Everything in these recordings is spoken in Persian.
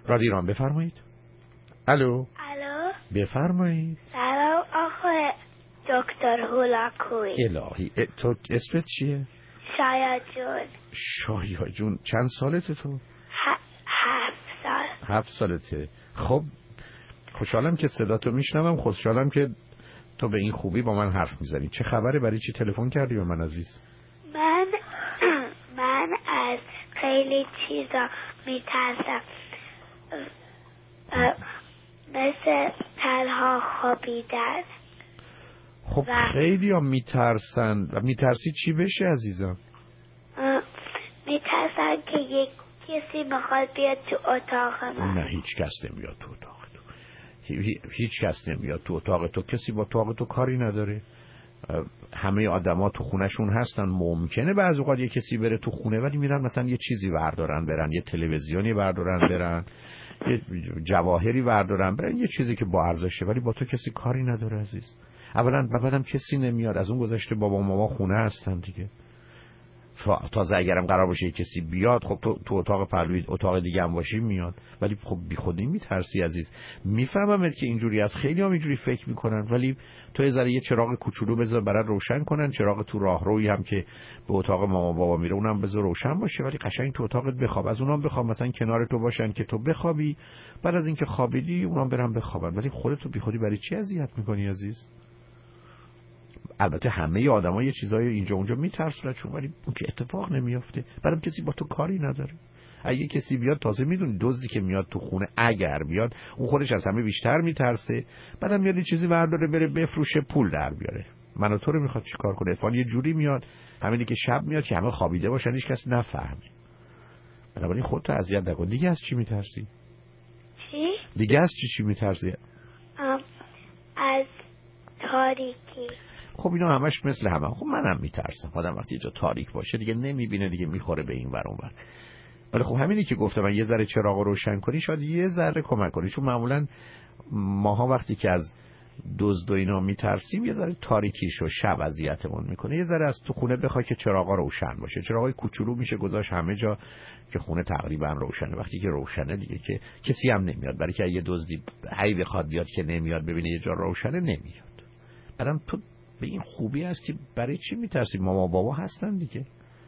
رادیو ایران بفرمایید. الو. الو. بفرمایید. سلام آقای دکتر هولاکویی. الهی تو اسمت چیه؟ شایا جون. شایا جون. چند سالته تو؟ 7 سال. 7 سالته. خب خوشحالم که صداتو میشنوم، خوشحالم که تو به این خوبی با من حرف میزنی. چه خبره؟ برای چی تلفن کردی به من عزیز؟ من از خیلی چیزا میترسم، مثل تنها خوابیدن. خب خیلی ها میترسن. و میترسی چی بشه عزیزم؟ میترسن که یک کسی میخواد بیاد تو اتاق من. نه هیچ کس نمیاد تو اتاق تو. هیچ کس نمیاد تو اتاق تو. کسی با اتاق تو کاری نداره. همه آدما تو خونهشون هستن. ممکنه بعضی اوقات یه کسی بره تو خونه ولی میرن مثلا یه چیزی بردارن برن، یه تلویزیونی بردارن برن، یه جواهری بردارن برن، یه چیزی که با ارزشه، ولی با تو کسی کاری نداره عزیز. اولا بعدم کسی نمیاد. از اون گذشته بابا و ماما خونه هستن دیگه. تازه اگرم قرار باشه یه کسی بیاد، خب تو اتاق پهلوی اتاق دیگه هم باشی میاد، ولی خب بی خودی میترسی عزیز. میفهمم که اینجوری از خیلی هم اینجوری فکر میکنن، ولی تو یه ذره یه چراغ کوچولو بذار برات روشن کنن. چراغ تو راهرویی هم که به اتاق مامان بابا میره اونم بذار روشن باشه، ولی قشنگ تو اتاقت بخواب. از اونام بخواب مثلا کنار تو باشن که تو بخوابی، بعد از اینکه خوابیدی اونام برن بخوابن، ولی خودت بی خودی برای چی اذیت میکنی عزیز؟ البته همه آدم‌ها یه چیزای اینجا اونجا میترسن چون، ولی اون که اتفاق نمیافته. بعدم کسی با تو کاری نداره. اگه کسی بیاد، تازه میدونی دزدی که میاد تو خونه اگر بیاد اون خودش از همه بیشتر میترسه، بعدم میاد یه چیزی برداره بره بفروشه پول در بیاره. من و تو رو میخواد چیکار کنه؟ اتفاقا یه جوری میاد همینی که شب میاد که همه خوابیده باشن هیچ کس نفهمه. بنابراین خودت اذیت نکن. دیگه از چی میترسی؟ چی؟ دیگه از چی میترسی؟ از تاریکی. خب اینا همش مثل همه. خب منم میترسم. آدم وقتی جا تاریک باشه دیگه نمیبینه، دیگه میخوره به این ور اون ور. ولی خب همینی که گفتم، من یه ذره چراغ روشن کنی شاید یه ذره کمک کنی. چون معمولا ماها وقتی که از دزد و اینا میترسیم یه ذره تاریکیش و شب اذیتمون میکنه. یه ذره از تو خونه بخوای که چراغا روشن باشه. چراغای کوچولو میشه گذاشت همه جا که خونه تقریبا روشنه. وقتی که روشنه دیگه که کسی هم نمیاد، برای که یه دزدی هی بخواد بیاد که نمیاد ببینه یه جا روشنه نمیاد. بعدم تو به این خوبی هست که برای چی میترسی؟ ماما بابا هستن دیگه.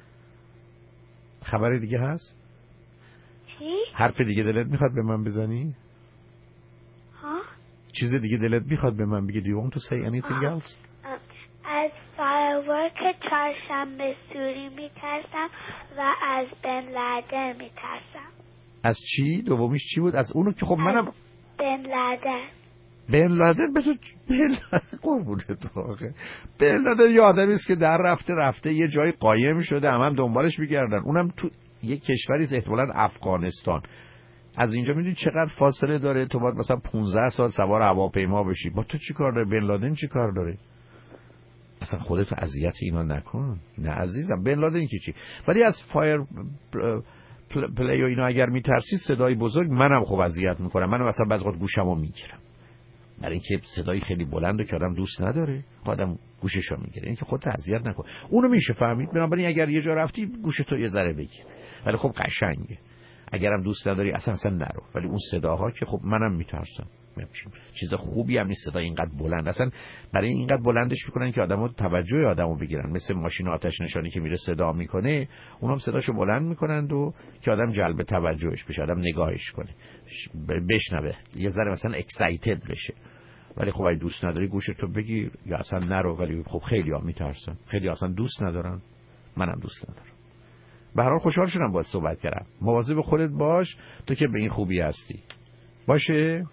خبر دیگه هست؟ چی؟ حرف دیگه دلت میخواد به من بزنی؟ ها؟ چیز دیگه دلت میخواد به من بگی؟ Do you want to say anything else؟ از فایرورک چهارشنبه سوری میترسم و از بن لادن میترسم. از چی؟ دومیش چی بود؟ از اونو که خب منم بن لادن. بن لادن بذار بن لادن قربونت واقعا. بن لادن یه آدمی است که در رفته یه جای قایم شده، هم دنبالش میگردن. اونم تو یه کشوری است احتمالاً افغانستان. از اینجا میدونی چقدر فاصله داره؟ تو باید مثلا 15 سال سوار هواپیما بشی. با تو چی کار داره؟ بن لادن چی کار داره؟ اصلا خودتو اذیت اینا نکن. نه عزیزم، بن لادن چی؟ ولی از فایر پلی و اینا اگر میترسی صدای بزرگ منم خب اذیت میکنم. منم مثلا بعضی وقت گوشمو میگیرم، برای اینکه صدای خیلی بلنده که آدم دوست نداره آدم گوششو میگیره. اینکه خودت اذیت نکن. اونو میشه فهمید. بنابراین اگر یه جا رفتی گوشتو یه ذره بگیر، ولی خب قشنگه. اگرم دوست نداری اصلا نرو. ولی اون صداها که خب منم میترسم. چیز خوبی هم نیست صدا اینقدر بلند. اصلا برای اینقدر بلندش میکنن که آدمو توجه آدمو بگیرن. مثل ماشین آتش نشانی که میره صدا میکنه، اونم صداشو بلند میکنند و که آدم جلب توجهش بشه، آدم نگاهش کنه، بشنوه، یه ذره مثلا اکسایتد بشه. ولی خب اگه دوست نداری گوشتو بگیر یا اصلا نرو. ولی خب خیلی‌ها میترسن، خیلی اصلا دوست ندارن. منم دوست ندارم. به هر حال خوشحال شدم باهات صحبت کردم. مواظب خودت باش، تو که به این خوبی هستی. باشه؟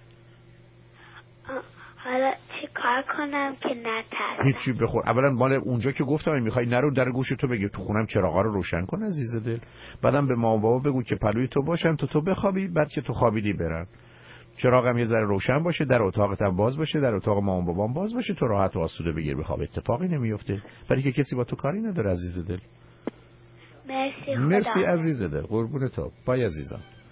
حالا چی کار کنم که نترسم؟ هیچی بخور. اولا مال اونجا که گفتم میخوای نرو، در گوشتو بگیر تو خونم چراغا رو روشن کن عزیز دل. بعدم به مامان بابا بگو که پلوی تو باشن تو بخوابی، بعد که تو خوابیدی برن. چراغم یه ذره روشن باشه، در اتاقت هم باز باشه، در اتاق مامان بابام باز باشه، تو راحت و آسوده بگیر بخواب. اتفاقی نمیفته برای که کسی با تو کاری نداره عزیز دل. مرسی عزیز دل. قربون تو. بای عزیزم.